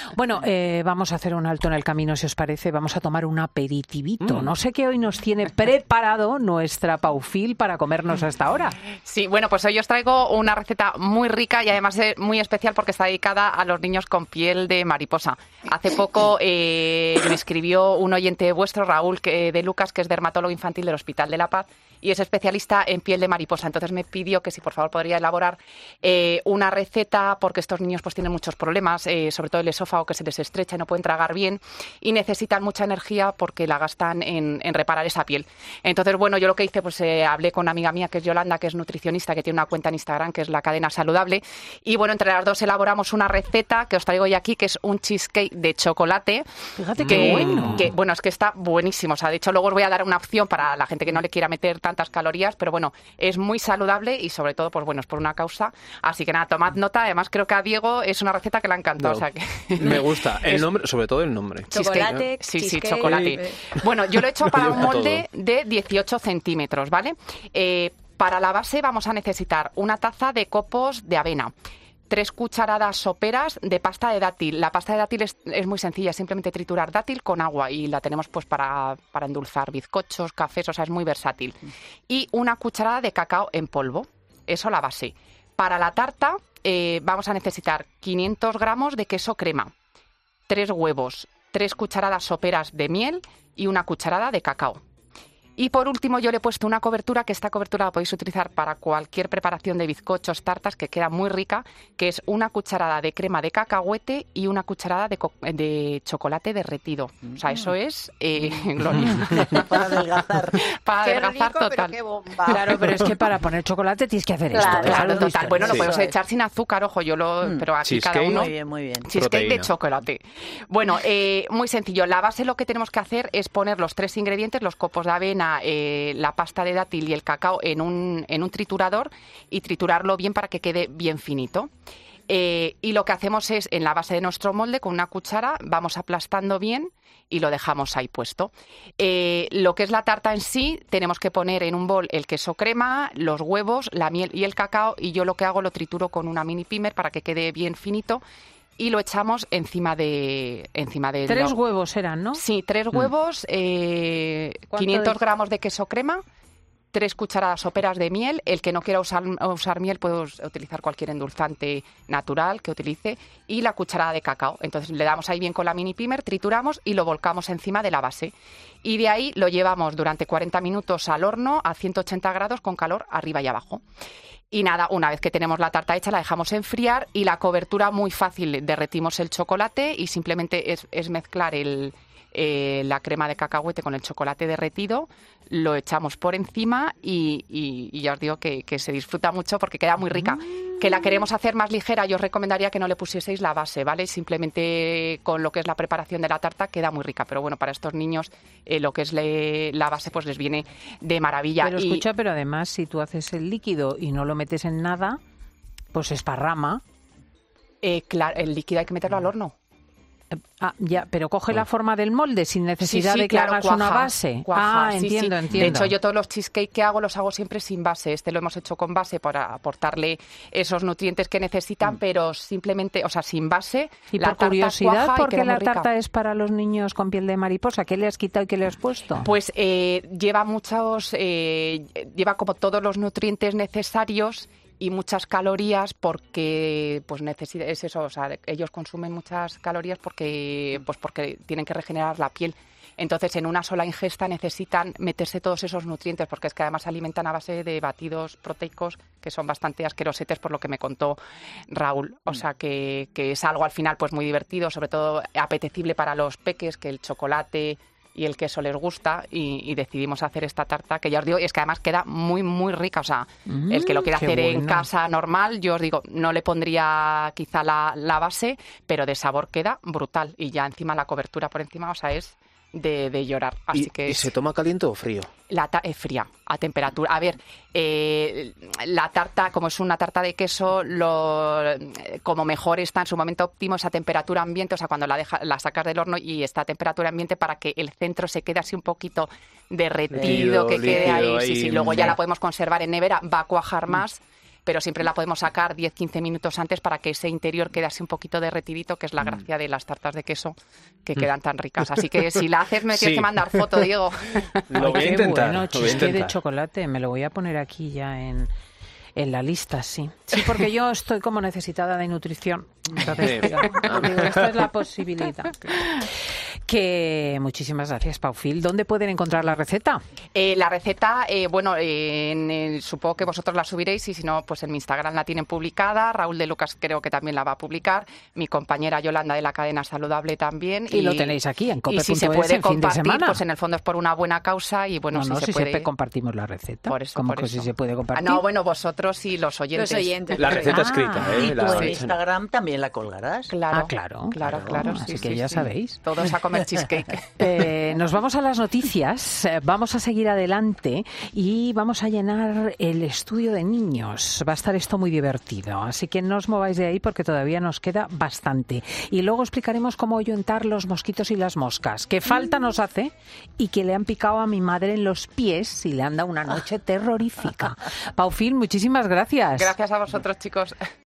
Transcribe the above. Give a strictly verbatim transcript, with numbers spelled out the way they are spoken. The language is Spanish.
Bueno, eh, vamos a hacer un alto en el camino, si os parece. Vamos a tomar un aperitivito. Mm. No sé qué hoy nos tiene preparado nuestra Paufil para comernos hasta ahora. Sí, bueno, pues hoy os traigo una receta muy rica y además es muy especial porque está dedicada a los niños con piel de mariposa. Hace poco eh, me escribió un oyente vuestro, Raúl que, de Lucas, que es dermatólogo infantil del Hospital de la Paz y es especialista en piel de mariposa. Entonces me pidió que si por favor podría elaborar eh, una receta porque estos niños pues tienen muchos problemas, eh, sobre todo el esófago que se les estrecha y no pueden tragar bien y necesitan mucha energía porque la gastan en, en reparar esa piel. Entonces, bueno, yo lo que hice, pues eh, hablé con una amiga mía que es Yolanda, que es nutricionista, que tiene una cuenta en Instagram que es La Cadena Saludable y bueno, entre las dos elaboramos una receta que os traigo hoy aquí, que es un cheesecake de chocolate. Fíjate que, qué bueno. Que, bueno, es que está buenísimo. O sea, de hecho, luego os voy a dar una opción para la gente que no le quiera meter tantas calorías, pero bueno, es muy saludable y sobre todo, pues bueno, es por una causa. Así que nada, tomad nota. Además, creo que a Diego es una receta que le ha encantado. No, o sea que... Me gusta el nombre, sobre todo el nombre. Chocolate, sí, sí, chocolate. Bueno, yo lo he hecho para un molde de dieciocho centímetros, ¿vale? Eh, para la base vamos a necesitar una taza de copos de avena, tres cucharadas soperas de pasta de dátil. La pasta de dátil es, es muy sencilla, es simplemente triturar dátil con agua y la tenemos pues para, para endulzar bizcochos, cafés, o sea, es muy versátil. Y una cucharada de cacao en polvo, eso la base. Para la tarta eh, vamos a necesitar quinientos gramos de queso crema, tres huevos, tres cucharadas soperas de miel y una cucharada de cacao. Y por último yo le he puesto una cobertura, que esta cobertura la podéis utilizar para cualquier preparación de bizcochos, tartas, que queda muy rica, que es una cucharada de crema de cacahuete y una cucharada de, co- de chocolate derretido. O sea, eso es eh, gloria. Para adelgazar. Para Qué adelgazar rico, total. pero qué bomba. Claro, pero es que para poner chocolate tienes que hacer Claro, esto. Claro, déjalo total. visto. Bueno, lo Sí. podemos Eso es. echar sin azúcar, ojo, yo lo... Mm. Pero aquí cada Cheesecake. uno... Muy bien, muy bien. Cheesecake Proteína. de chocolate. Bueno, eh, muy sencillo. La base lo que tenemos que hacer es poner los tres ingredientes, los copos de avena, eh, la pasta de dátil y el cacao en un, en un triturador y triturarlo bien para que quede bien finito. Eh, y lo que hacemos es, en la base de nuestro molde, con una cuchara, vamos aplastando bien y lo dejamos ahí puesto. Eh, lo que es la tarta en sí, tenemos que poner en un bol el queso crema, los huevos, la miel y el cacao, y yo lo que hago lo trituro con una mini pimer para que quede bien finito y lo echamos encima de... encima de Tres lo- huevos eran, ¿no? Sí, tres huevos, eh, ¿Cuánto quinientos de- gramos de queso crema, tres cucharadas soperas de miel. El que no quiera usar, usar miel puede us- utilizar cualquier endulzante natural que utilice y la cucharada de cacao. Entonces le damos ahí bien con la mini pimer, trituramos y lo volcamos encima de la base. Y de ahí lo llevamos durante cuarenta minutos al horno a ciento ochenta grados con calor arriba y abajo. Y nada, una vez que tenemos la tarta hecha la dejamos enfriar y la cobertura muy fácil. Derretimos el chocolate y simplemente es, es mezclar el... Eh, la crema de cacahuete con el chocolate derretido, lo echamos por encima y, y, y ya os digo que, que se disfruta mucho porque queda muy rica. Que la queremos hacer más ligera, yo os recomendaría que no le pusieseis la base, ¿vale? Simplemente con lo que es la preparación de la tarta queda muy rica, pero bueno, para estos niños eh, lo que es le, la base pues les viene de maravilla. Pero Y- escucha, pero además si tú haces el líquido y no lo metes en nada, pues esparrama. eh, claro, el líquido hay que meterlo al horno. Eh, Ah, ya, pero coge la forma del molde sin necesidad Sí, sí, de que claro, hagas cuaja, una base. cuaja, ah, sí, entiendo, sí. entiendo. De hecho, yo todos los cheesecake que hago los hago siempre sin base. Este lo hemos hecho con base para aportarle esos nutrientes que necesitan, pero simplemente, o sea, sin base. Y la por tarta curiosidad, cuaja y ¿por qué queda muy la rica. tarta es para los niños con piel de mariposa? ¿Qué le has quitado y qué le has puesto? Pues eh, lleva muchos, eh, lleva como todos los nutrientes necesarios y muchas calorías porque pues necesita, es eso, o sea, ellos consumen muchas calorías porque pues porque tienen que regenerar la piel. Entonces, en una sola ingesta necesitan meterse todos esos nutrientes porque es que además se alimentan a base de batidos proteicos que son bastante asquerosetes por lo que me contó Raúl. O sea, que, que es algo al final pues muy divertido, sobre todo apetecible para los peques, que el chocolate y el queso les gusta y, y decidimos hacer esta tarta que ya os digo, es que además queda muy muy rica, o sea, Mm, el que lo quiera qué hacer en bueno. casa normal, yo os digo, no le pondría quizá la, la base, pero de sabor queda brutal y ya encima la cobertura por encima, o sea, es de, de llorar, así ¿Y, que ¿Y es- se toma caliente o frío? la ta- es fría, a temperatura. A ver, eh, la tarta, como es una tarta de queso, lo, como mejor está en su momento óptimo es a temperatura ambiente, o sea, cuando la, deja, la sacas del horno y está a temperatura ambiente para que el centro se quede así un poquito derretido, Líquido, que quede líquido ahí. ahí, Sí, sí, luego ya sí. la podemos conservar en nevera, va a cuajar más. pero siempre la podemos sacar diez a quince minutos antes para que ese interior quede así un poquito derretidito, que es la gracia de las tartas de queso, que quedan tan ricas. Así que si la haces me tienes Sí. que mandar foto, Diego. Lo voy a Qué intentar. bueno, lo voy a cheesecake de intentar. chocolate, me lo voy a poner aquí ya en, en la lista, sí. Sí, porque yo estoy como necesitada de nutrición. Entonces, Sí. digo, digo, esta es la posibilidad. Que muchísimas gracias, Paufil. ¿Dónde pueden encontrar la receta? Eh, la receta, eh, bueno, eh, en el- supongo que vosotros la subiréis y si no, pues en mi Instagram la tienen publicada. Raúl de Lucas creo que también la va a publicar. Mi compañera Yolanda de la cadena Saludable también. Y lo tenéis aquí en cope Y si punto se es puede en fin de compartir, semana. pues en el fondo es por una buena causa y bueno, no, si no, se si puede... siempre compartimos la receta. Por eso, ¿Cómo por que eso. si se puede Ah, compartir? no, bueno, vosotros y los oyentes. Los oyentes. La receta Ah, escrita, ¿eh? Y tú La- en Instagram también la colgarás. Claro, Ah, claro, claro, claro. claro. Así sí, que sí, ya sí. sabéis. Todos a comer cheesecake. Eh, nos vamos a las noticias, eh, vamos a seguir adelante y vamos a llenar el estudio de niños. Va a estar esto muy divertido, así que no os mováis de ahí porque todavía nos queda bastante. Y luego explicaremos cómo ahuyentar los mosquitos y las moscas, que falta nos hace y que le han picado a mi madre en los pies y le han dado una noche terrorífica. Paufil, muchísimas gracias. Gracias a vosotros, chicos.